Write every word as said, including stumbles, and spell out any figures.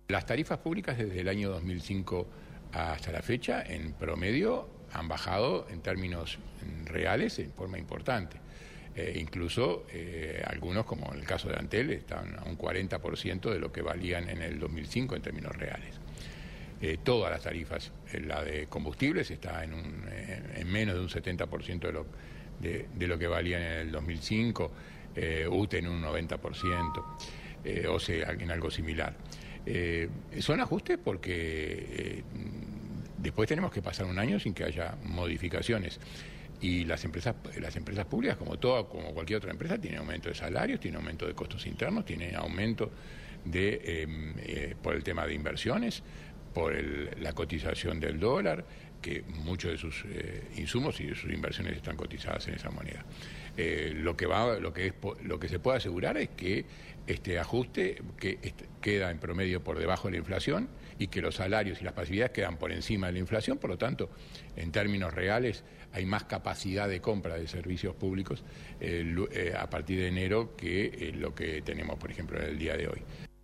Las tarifas públicas desde el año dos mil cinco hasta la fecha, en promedio, han bajado en términos reales en forma importante. Eh, incluso eh, algunos, como en el caso de Antel, están a un cuarenta por ciento de lo que valían en el dos mil cinco en términos reales. Eh, todas las tarifas, eh, la de combustibles está en, un, eh, en menos de un setenta por ciento de lo, de, de lo que valían en el dos mil cinco, eh, U T E en un noventa por ciento, eh, o sea, en algo similar. Eh, son ajustes porque eh, después tenemos que pasar un año sin que haya modificaciones. Y las empresas, las empresas públicas, como toda, como cualquier otra empresa, tienen aumento de salarios, tienen aumento de costos internos, tienen aumento de eh, eh, por el tema de inversiones, por el, la cotización del dólar, que muchos de sus eh, insumos y de sus inversiones están cotizadas en esa moneda. Eh, lo que va, lo que es, lo que se puede asegurar es que este ajuste que este, queda en promedio por debajo de la inflación y que los salarios y las pasividades quedan por encima de la inflación. Por lo tanto, en términos reales, hay más capacidad de compra de servicios públicos eh, eh, a partir de enero que eh, lo que tenemos, por ejemplo, en el día de hoy.